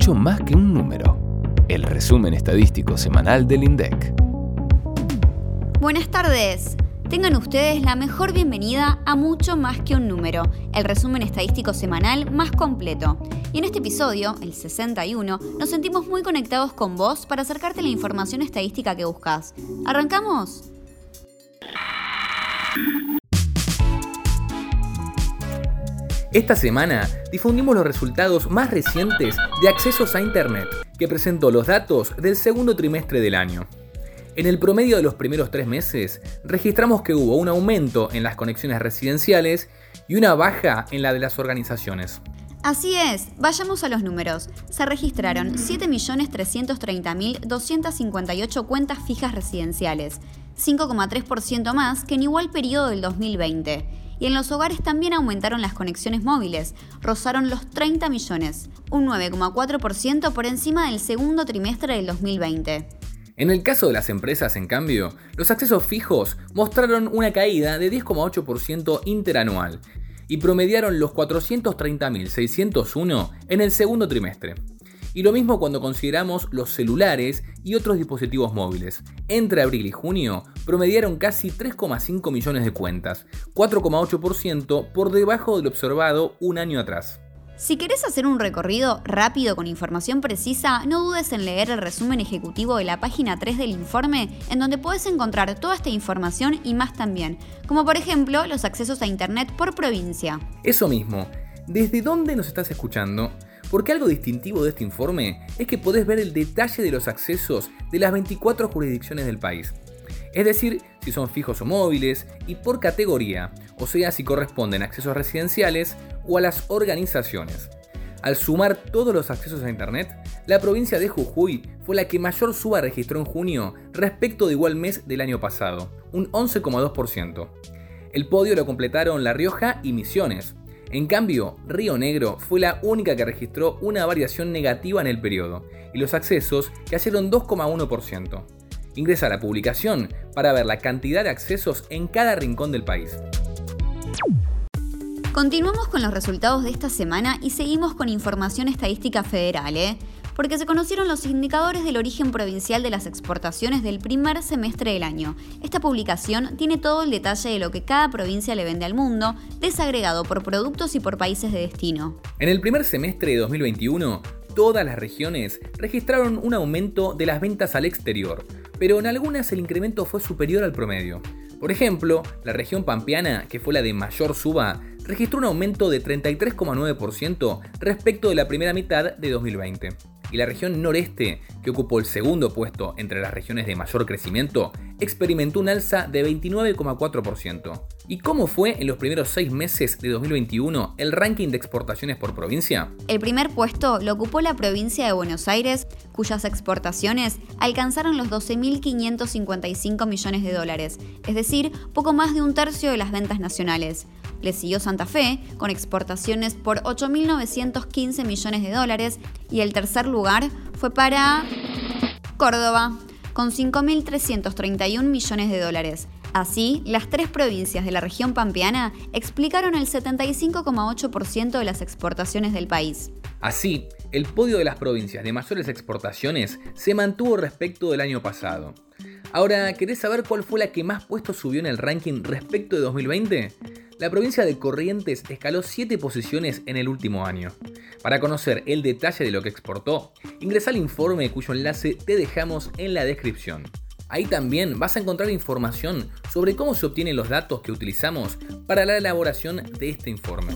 mucho más que un número. El resumen estadístico semanal del INDEC. Buenas tardes. Tengan ustedes la mejor bienvenida a Mucho Más que un Número, el resumen estadístico semanal más completo. Y en este episodio, el 61, nos sentimos muy conectados con vos para acercarte la información estadística que buscas. ¿Arrancamos? Esta semana difundimos los resultados más recientes de accesos a Internet, que presentó los datos del segundo trimestre del año. En el promedio de los primeros 3 meses, registramos que hubo un aumento en las conexiones residenciales y una baja en la de las organizaciones. Así es, vayamos a los números. Se registraron 7.330.258 cuentas fijas residenciales, 5,3% más que en igual periodo del 2020. Y en los hogares también aumentaron las conexiones móviles, rozaron los 30 millones, un 9,4% por encima del segundo trimestre del 2020. En el caso de las empresas, en cambio, los accesos fijos mostraron una caída de 10,8% interanual y promediaron los 430.601 en el segundo trimestre. Y lo mismo cuando consideramos los celulares y otros dispositivos móviles. Entre abril y junio promediaron casi 3,5 millones de cuentas, 4,8% por debajo de lo observado un año atrás. Si querés hacer un recorrido rápido con información precisa, no dudes en leer el resumen ejecutivo de la página 3 del informe, en donde podés encontrar toda esta información y más también, como por ejemplo los accesos a Internet por provincia. Eso mismo, ¿desde dónde nos estás escuchando? Porque algo distintivo de este informe es que podés ver el detalle de los accesos de las 24 jurisdicciones del país. Es decir, si son fijos o móviles y por categoría, o sea si corresponden a accesos residenciales o a las organizaciones. Al sumar todos los accesos a Internet, la provincia de Jujuy fue la que mayor suba registró en junio respecto de igual mes del año pasado, un 11,2%. El podio lo completaron La Rioja y Misiones. En cambio, Río Negro fue la única que registró una variación negativa en el periodo, y los accesos cayeron 2,1%. Ingresa a la publicación para ver la cantidad de accesos en cada rincón del país. Continuamos con los resultados de esta semana y seguimos con información estadística federal, porque se conocieron los indicadores del origen provincial de las exportaciones del primer semestre del año. Esta publicación tiene todo el detalle de lo que cada provincia le vende al mundo, desagregado por productos y por países de destino. En el primer semestre de 2021, todas las regiones registraron un aumento de las ventas al exterior, pero en algunas el incremento fue superior al promedio. Por ejemplo, la región pampeana, que fue la de mayor suba, registró un aumento de 33,9% respecto de la primera mitad de 2020. Y la región noreste, que ocupó el segundo puesto entre las regiones de mayor crecimiento, experimentó un alza de 29,4%. ¿Y cómo fue en los primeros 6 meses de 2021 el ranking de exportaciones por provincia? El primer puesto lo ocupó la provincia de Buenos Aires, cuyas exportaciones alcanzaron los 12.555 millones de dólares, es decir, poco más de un tercio de las ventas nacionales. Le siguió Santa Fe, con exportaciones por 8.915 millones de dólares, y el tercer lugar fue para Córdoba, con 5.331 millones de dólares. Así, las 3 provincias de la región pampeana explicaron el 75,8% de las exportaciones del país. Así, el podio de las provincias de mayores exportaciones se mantuvo respecto del año pasado. Ahora, ¿querés saber cuál fue la que más puestos subió en el ranking respecto de 2020? La provincia de Corrientes escaló 7 posiciones en el último año. Para conocer el detalle de lo que exportó, ingresa al informe cuyo enlace te dejamos en la descripción. Ahí también vas a encontrar información sobre cómo se obtienen los datos que utilizamos para la elaboración de este informe.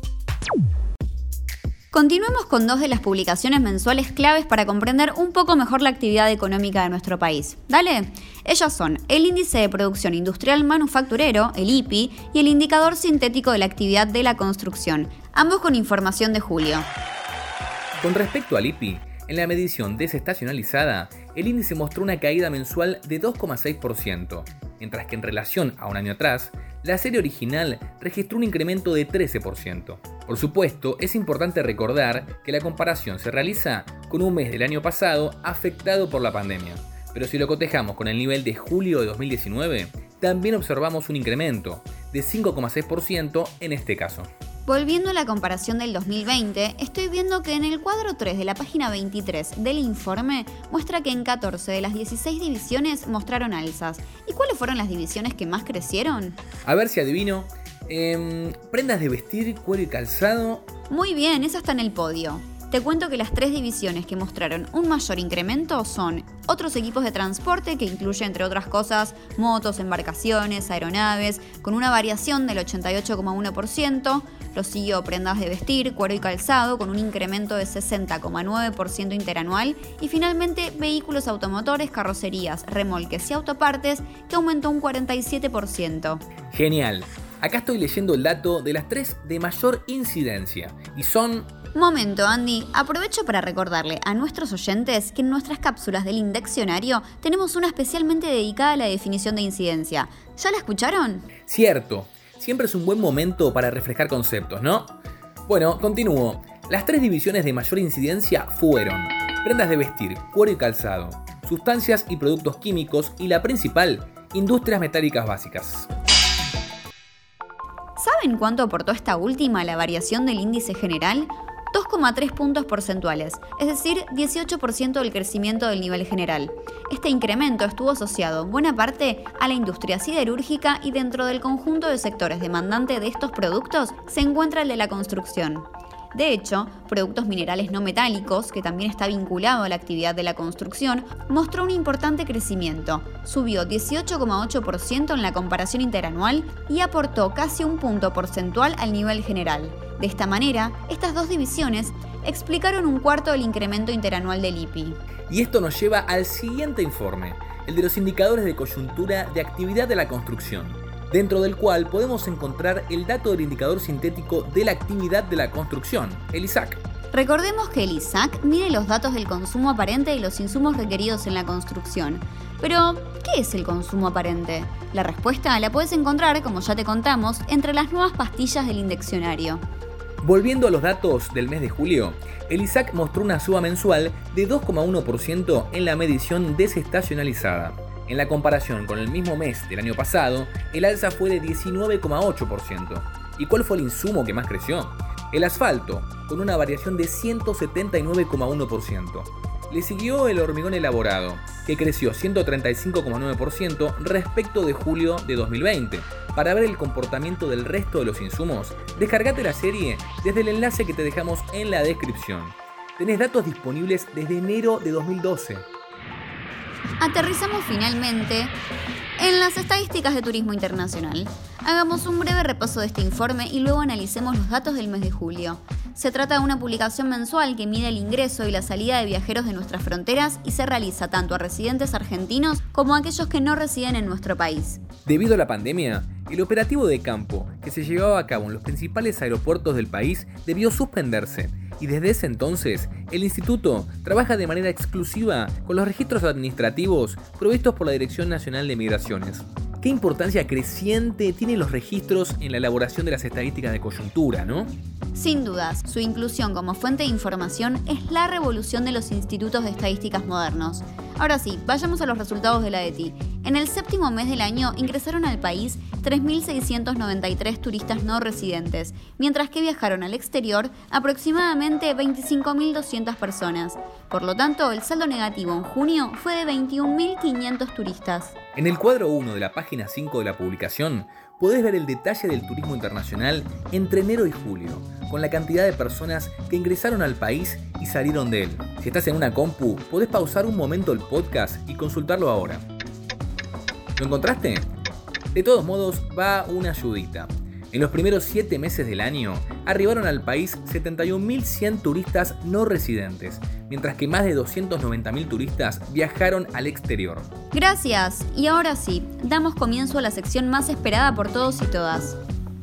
Continuemos con 2 de las publicaciones mensuales claves para comprender un poco mejor la actividad económica de nuestro país. Dale, ellas son el Índice de Producción Industrial Manufacturero, el IPI, y el Indicador Sintético de la Actividad de la Construcción, ambos con información de julio. Con respecto al IPI, en la medición desestacionalizada, el índice mostró una caída mensual de 2,6%, mientras que en relación a un año atrás, la serie original registró un incremento de 13%. Por supuesto, es importante recordar que la comparación se realiza con un mes del año pasado afectado por la pandemia, pero si lo cotejamos con el nivel de julio de 2019, también observamos un incremento de 5,6% en este caso. Volviendo a la comparación del 2020, estoy viendo que en el cuadro 3 de la página 23 del informe muestra que en 14 de las 16 divisiones mostraron alzas. ¿Y cuáles fueron las divisiones que más crecieron? A ver si adivino. Prendas de vestir, cuero y calzado. Muy bien, esa está en el podio. Te cuento que las 3 divisiones que mostraron un mayor incremento son otros equipos de transporte, que incluye entre otras cosas motos, embarcaciones, aeronaves, con una variación del 88,1%, lo siguió prendas de vestir, cuero y calzado, con un incremento de 60,9% interanual, y finalmente vehículos automotores, carrocerías, remolques y autopartes, que aumentó un 47%. Genial. Acá estoy leyendo el dato de las 3 de mayor incidencia, y son... Momento, Andy. Aprovecho para recordarle a nuestros oyentes que en nuestras cápsulas del Indeccionario tenemos una especialmente dedicada a la definición de incidencia. ¿Ya la escucharon? Cierto. Siempre es un buen momento para refrescar conceptos, ¿no? Bueno, continúo. Las 3 divisiones de mayor incidencia fueron prendas de vestir, cuero y calzado, sustancias y productos químicos y la principal, industrias metálicas básicas. ¿Saben cuánto aportó esta última a la variación del índice general? 2,3 puntos porcentuales, es decir, 18% del crecimiento del nivel general. Este incremento estuvo asociado en buena parte a la industria siderúrgica y dentro del conjunto de sectores demandantes de estos productos se encuentra el de la construcción. De hecho, productos minerales no metálicos, que también está vinculado a la actividad de la construcción, mostró un importante crecimiento. Subió 18,8% en la comparación interanual y aportó casi un punto porcentual al nivel general. De esta manera, estas 2 divisiones explicaron un cuarto del incremento interanual del IPI. Y esto nos lleva al siguiente informe, el de los indicadores de coyuntura de actividad de la construcción, dentro del cual podemos encontrar el dato del indicador sintético de la actividad de la construcción, el ISAC. Recordemos que el ISAC mide los datos del consumo aparente de los insumos requeridos en la construcción. Pero, ¿qué es el consumo aparente? La respuesta la puedes encontrar, como ya te contamos, entre las nuevas pastillas del Indeccionario. Volviendo a los datos del mes de julio, el ISAC mostró una suba mensual de 2,1% en la medición desestacionalizada. En la comparación con el mismo mes del año pasado, el alza fue de 19,8%. ¿Y cuál fue el insumo que más creció? El asfalto, con una variación de 179,1%. Le siguió el hormigón elaborado, que creció 135,9% respecto de julio de 2020. Para ver el comportamiento del resto de los insumos, descargate la serie desde el enlace que te dejamos en la descripción. Tenés datos disponibles desde enero de 2012. Aterrizamos finalmente en las estadísticas de turismo internacional. Hagamos un breve repaso de este informe y luego analicemos los datos del mes de julio. Se trata de una publicación mensual que mide el ingreso y la salida de viajeros de nuestras fronteras y se realiza tanto a residentes argentinos como a aquellos que no residen en nuestro país. Debido a la pandemia, el operativo de campo que se llevaba a cabo en los principales aeropuertos del país debió suspenderse. Y desde ese entonces, el instituto trabaja de manera exclusiva con los registros administrativos provistos por la Dirección Nacional de Migraciones. ¿Qué importancia creciente tienen los registros en la elaboración de las estadísticas de coyuntura, no? Sin dudas, su inclusión como fuente de información es la revolución de los institutos de estadísticas modernos. Ahora sí, vayamos a los resultados de la ETI. En el 7º mes del año ingresaron al país 3.693 turistas no residentes, mientras que viajaron al exterior aproximadamente 25.200 personas. Por lo tanto, el saldo negativo en junio fue de 21.500 turistas. En el cuadro 1 de la página 5 de la publicación, podés ver el detalle del turismo internacional entre enero y julio, con la cantidad de personas que ingresaron al país y salieron de él. Si estás en una compu, podés pausar un momento el podcast y consultarlo ahora. ¿Lo encontraste? De todos modos, va una ayudita. En los primeros 7 meses del año, arribaron al país 71.100 turistas no residentes, mientras que más de 290.000 turistas viajaron al exterior. Gracias, y ahora sí, damos comienzo a la sección más esperada por todos y todas.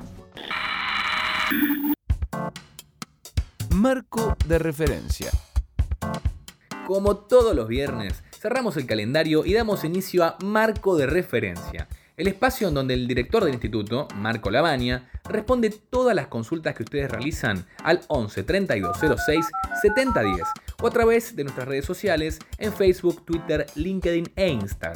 Marco de referencia. Como todos los viernes, cerramos el calendario y damos inicio a Marco de Referencia, el espacio en donde el director del instituto, Marco Lavagna, responde todas las consultas que ustedes realizan al 11 32 06 70 10 o a través de nuestras redes sociales en Facebook, Twitter, LinkedIn e Instagram.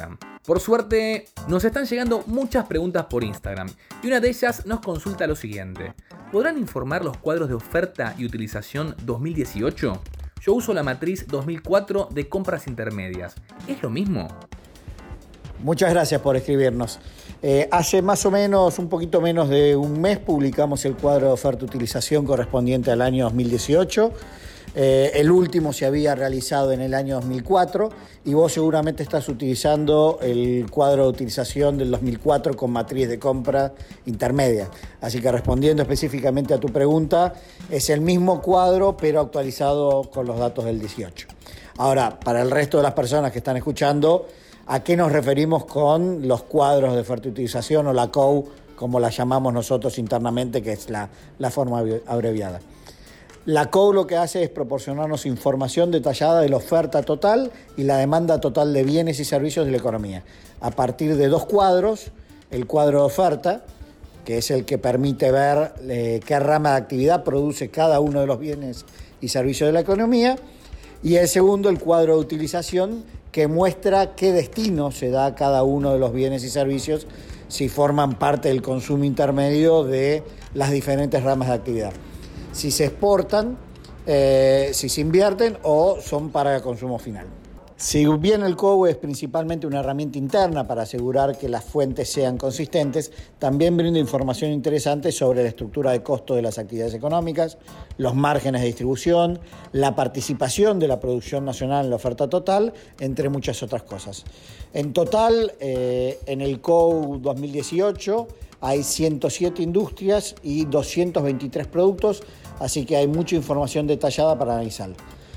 Por suerte, nos están llegando muchas preguntas por Instagram y una de ellas nos consulta lo siguiente. ¿Podrán informar los cuadros de oferta y utilización 2018? Yo uso la matriz 2004 de compras intermedias. ¿Es lo mismo? Muchas gracias por escribirnos. Hace más o menos, un poquito menos de un mes, publicamos el cuadro de oferta-utilización correspondiente al año 2018. El último se había realizado en el año 2004 y vos seguramente estás utilizando el cuadro de utilización del 2004 con matriz de compra intermedia. Así que respondiendo específicamente a tu pregunta, es el mismo cuadro pero actualizado con los datos del 18. Ahora, para el resto de las personas que están escuchando, ¿a qué nos referimos con los cuadros de oferta y utilización o la COU, como la llamamos nosotros internamente, que es la forma abreviada? La COU lo que hace es proporcionarnos información detallada de la oferta total y la demanda total de bienes y servicios de la economía. A partir de dos cuadros, el cuadro de oferta, que es el que permite ver qué rama de actividad produce cada uno de los bienes y servicios de la economía, y el segundo, el cuadro de utilización, que muestra qué destino se da a cada uno de los bienes y servicios si forman parte del consumo intermedio de las diferentes ramas de actividad. Si se exportan, si se invierten o son para consumo final. Si bien el COU es principalmente una herramienta interna para asegurar que las fuentes sean consistentes, también brinda información interesante sobre la estructura de costo de las actividades económicas, los márgenes de distribución, la participación de la producción nacional en la oferta total, entre muchas otras cosas. En total, en el COU 2018 hay 107 industrias y 223 productos, así que hay mucha información detallada para analizar.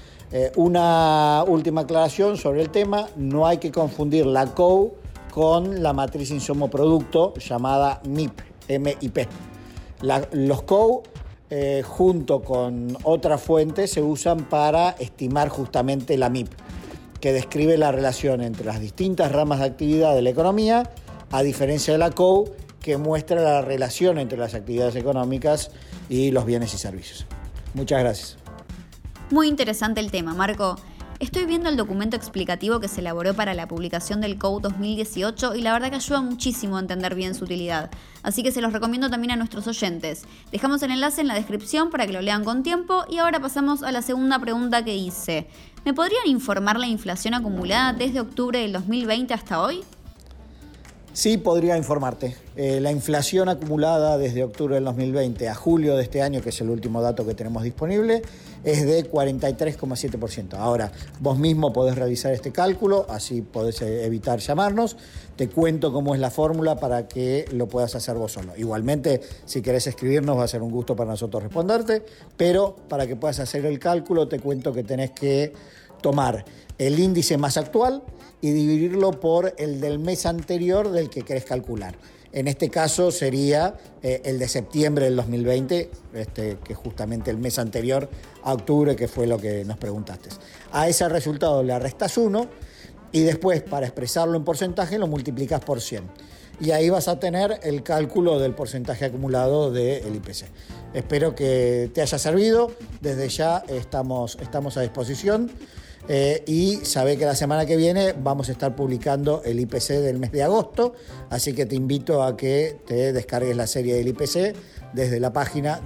Una última aclaración sobre el tema: no hay que confundir la COU con la matriz insumo-producto llamada MIP, M-I-P. Los COU, junto con otras fuentes, se usan para estimar justamente la MIP, que describe la relación entre las distintas ramas de actividad de la economía, a diferencia de la COU, que muestra la relación entre las actividades económicas y los bienes y servicios. Muchas gracias. Muy interesante el tema, Marco. Estoy viendo el documento explicativo que se elaboró para la publicación del COU 2018 y la verdad que ayuda muchísimo a entender bien su utilidad. Así que se los recomiendo también a nuestros oyentes. Dejamos el enlace en la descripción para que lo lean con tiempo y ahora pasamos a la segunda pregunta que hice. ¿Me podrían informar la inflación acumulada desde octubre del 2020 hasta hoy? Sí, podría informarte. La inflación acumulada desde octubre del 2020 a julio de este año, que es el último dato que tenemos disponible, es de 43,7%. Ahora, vos mismo podés realizar este cálculo, así podés evitar llamarnos. Te cuento cómo es la fórmula para que lo puedas hacer vos solo. Igualmente, si querés escribirnos, va a ser un gusto para nosotros responderte, pero para que puedas hacer el cálculo, te cuento que tenés que tomar el índice más actual y dividirlo por el del mes anterior del que querés calcular. En este caso sería el de septiembre del 2020, que es justamente el mes anterior a octubre, que fue lo que nos preguntaste. A ese resultado le restas 1 y después, para expresarlo en porcentaje, lo multiplicas por 100. Y ahí vas a tener el cálculo del porcentaje acumulado del IPC. Espero que te haya servido. Desde ya estamos a disposición. Y sabe que la semana que viene vamos a estar publicando el IPC del mes de agosto, así que te invito a que te descargues la serie del IPC desde la página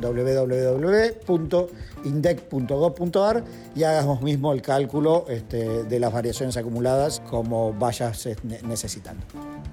www.indec.gov.ar y hagas vos mismo el cálculo de las variaciones acumuladas como vayas necesitando.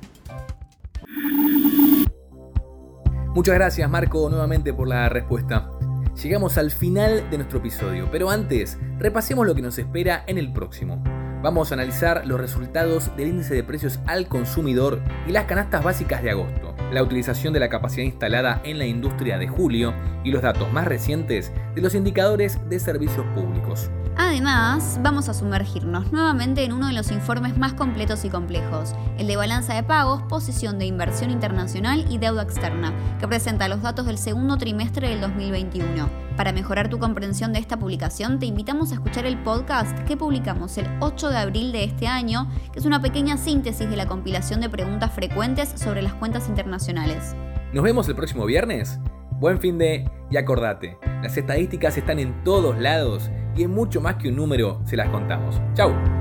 Muchas gracias, Marco, nuevamente por la respuesta. Llegamos al final de nuestro episodio, pero antes, repasemos lo que nos espera en el próximo. Vamos a analizar los resultados del índice de precios al consumidor y las canastas básicas de agosto, la utilización de la capacidad instalada en la industria de julio y los datos más recientes de los indicadores de servicios públicos. Además, vamos a sumergirnos nuevamente en uno de los informes más completos y complejos, el de balanza de pagos, posición de inversión internacional y deuda externa, que presenta los datos del segundo trimestre del 2021. Para mejorar tu comprensión de esta publicación, te invitamos a escuchar el podcast que publicamos el 8 de abril de este año, que es una pequeña síntesis de la compilación de preguntas frecuentes sobre las cuentas internacionales. ¿Nos vemos el próximo viernes? Buen fin de... Y acordate, las estadísticas están en todos lados y en mucho más que un número se las contamos. ¡Chau!